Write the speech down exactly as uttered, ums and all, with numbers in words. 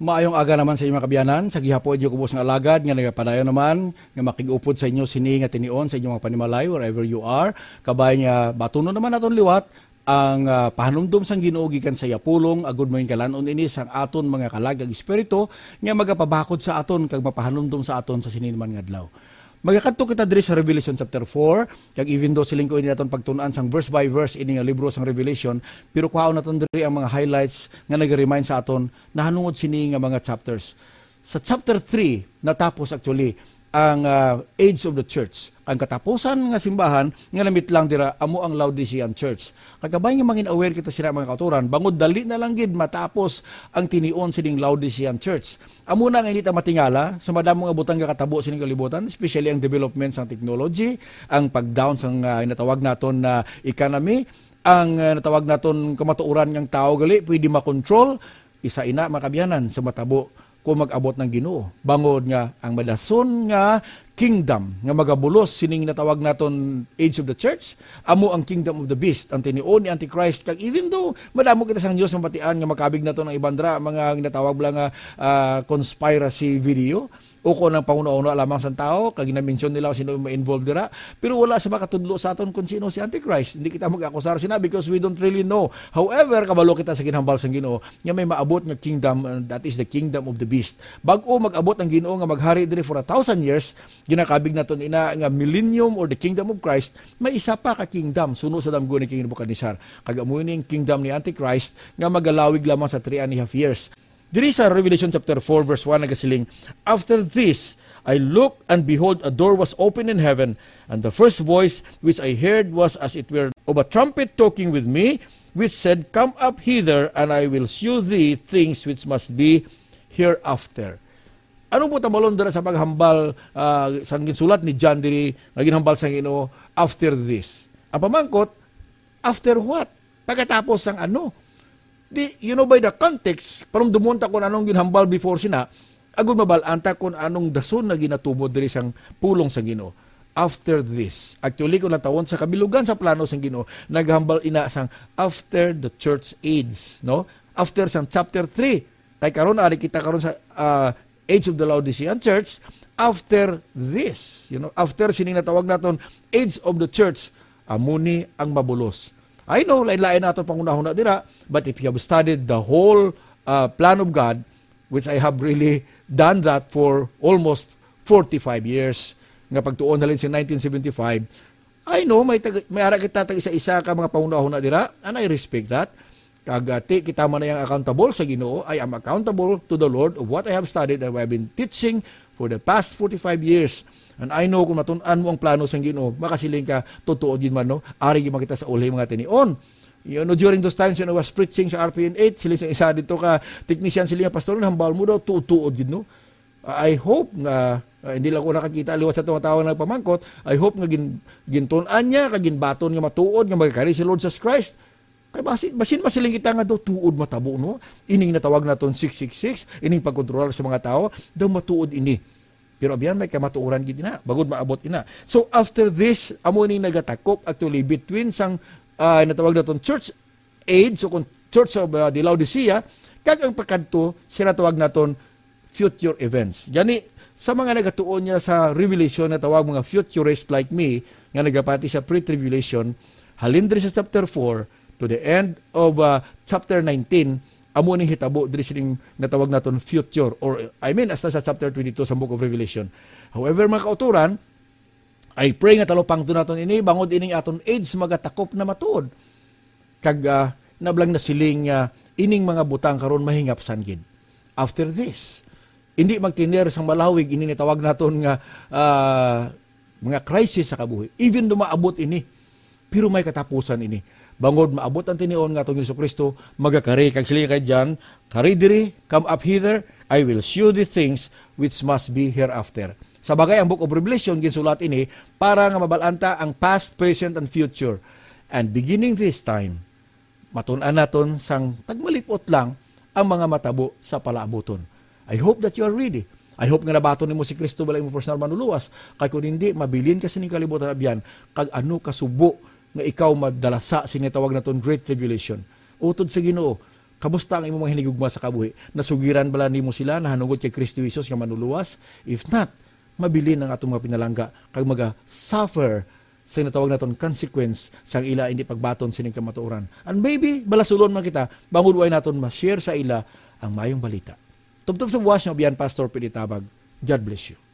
Maayong aga naman sa inyong mga kabiyanan, sa gihapon niyo kubos ng alagad, nga nagapadayon naman, nga makigupod sa inyo sini nga tinion sa inyong mga panimalay, wherever you are. Kabay nga batuno naman naton liwat, ang uh, pahanumdum sang Ginoo gikan sa yapulong, agud mo yung kalanon ini sang aton mga kalagang espiritu, nga magapabakod sa aton, kag mapahanumdum sa aton sa siniman nga adlaw. Magakadto kita diri sa Revelation chapter four, kag even though siling ko ini naton pagtun-an sang verse by verse ini nga libro sang Revelation, pero kuhaon naton diri ang mga highlights nga nag-remind sa aton na hanungod sini nga mga chapters. Sa chapter three natapos actually ang uh, age of the church. Ang katapusan nga simbahan nga namit lang dira amo ang Laodicean Church. Kagabay nga mangin aware kita sila mga kauturan, bangod dali na lang gid matapos ang tinion sining Laodicean Church. Amo na nga inita matingala sa madamo nga butang nga katabo sining kalibutan, especially ang development sang technology, ang pag-down sang uh, natawag naton na uh, economy, ang uh, natawag naton kamatuoran ng tao gali pwede makontrol, isa ina makabiyanan sa matabo kung mag-abot ng Ginoo. Bangod nga ang madason nga kingdom nga magabulos sining natawag naton age of the church, amo ang kingdom of the beast, ang tinion ni Antichrist. Kag even though madamo kita sang Dios mapatian nga makabig naton ang ibandra mga ginatawag bala nga uh, conspiracy video o ko ng panguno-uno lamang sa tao, kag na-mention nila sino ma-involved dira, pero wala sa makatudlo sa aton kung sino si Antichrist. Hindi kita mag-akusar sina because we don't really know. However, kabalo kita sa ginhambal sang Ginoo, nga may maabot nga kingdom, uh, that is the kingdom of the beast. Bag-o mag-abot ang Ginoo nga maghari diri for a thousand years, ginakabig naton ina nga millennium or the kingdom of Christ, may isa pa ka kingdom suno sa damgo ni King Nebuchadnezzar. Kag amo ning kingdom ni Antichrist nga magalawig lamang sa three and a half years. Diri sa Revelation chapter four verse one nagasiling, "After this I looked, and behold, a door was opened in heaven, and the first voice which I heard was as it were of a trumpet talking with me, which said, Come up hither, and I will shew thee things which must be hereafter." Anong po tamalon dira sa paghambal uh, sa ginsulat ni John diri nga ginhambal sa Ginoo, after this? Ang pamangkot, after what? Pagkatapos ang ano? Di, you know, by the context, parang dumunta kung anong ginhambal before sina, agud mabalanta kung anong dason na ginatubod diri sang pulong sa Ginoo. After this. Actually, kung natawon sa kabilugan sa plano sang Ginoo, naghambal ina sang after the church age, no? After sang chapter three. Kay karon ari kita karon sa uh, age of the Laodicean church, after this, you know, after sining natawag naton age of the church, amuni ang mabulos. I know, lain-lain natin pangunahon na dira, but if you have studied the whole uh, plan of God, which I have really done that for almost forty-five years, nga pagtuon na rin sa nineteen seventy-five, I know, may, tag- may ara kita tag isa-isa ka mga pangunahon na dira, and I respect that. Kagati, kita man na yung accountable sa Ginoo, I am accountable to the Lord of what I have studied and what I have been teaching for the past forty-five years. And I know kung matun-an mo ang plano sa Ginoo, makasiling ka, totoo din man, no? Ari yung makita sa uli mga tinion. You know, during those times when I was preaching sa R P N eight, sila sa isa dito ka, technician sila, pastor, hambal mo daw, tutuod din, no? I hope nga, uh, hindi lang ko nakakita, liwat sa itong tawag ng pamangkot, I hope nga gin, gintunan niya, kaginbaton nga matuod, nga magkari si Lord Jesus Christ. Kaya basin, basin masiling kita nga daw, tuod matabo, no? Ining natawag naton six six six, ining pagkontrol sa mga tao, daw matuod ini. Pero abiyan may kamatuoran gid ina, bagod maabot ina. So after this, amo ning nagatakop actually between sang uh, natawag naton church age o so church of uh, the Laodicea, kag ang pagkadto sila tawag naton future events. Gani sa mga nagatuon niya sa Revelation na tawag mga futurist like me nga nagapati sa pre-tribulation, halin diri sa chapter four to the end of uh, chapter nineteen, amo ni hitabo diri sining natawag naton future, or I mean hasta sa chapter twenty-two sa book of Revelation. However mga kauturan, I pray nga talopang to naton ini bangod ining aton age magatakop na matuod. Kag uh, nablang na siling uh, ining mga butang karon mahingapsan gid. After this, hindi magtiner sang malawig ini natawag naton nga uh, mga crisis sa kabuhi. Even dumaabot ini, pero may katapusan ini. Bangod maabot ang tinion nga tong Jesucristo, magakari kag sila kay John, kari diri, come up hither, I will show the things which must be hereafter. Sa bagay ang book of Revelation ginsulat ini para nga mabalanta ang past, present and future. And beginning this time, matun-an naton sang tagmalipot lang ang mga matabo sa palaabuton. I hope that you are ready. I hope nga nabaton nimo si Kristo balay mo personal manuluwas. Kay kung hindi mabilin ka sining kalibutan abyan, kag ano kasubo nga ikaw madalasa sinitawag naton Great Tribulation. Utod sa Ginoo, Kamusta ang imong mga hinigugma sa kabuhi? Nasugiran bala nimo sila nahanungod kay Kristo Jesus nga manuluwas? If not, mabilin ang atong mga pinalangga kag maga-suffer sa natawag naton consequence sa ila hindi pagbaton sining kamatuoran. And maybe balasulon man kita bangod way naton ma-share sa ila ang mayong balita. Tubtob sa buwas nga biyan Pastor Pilitabag. God bless you.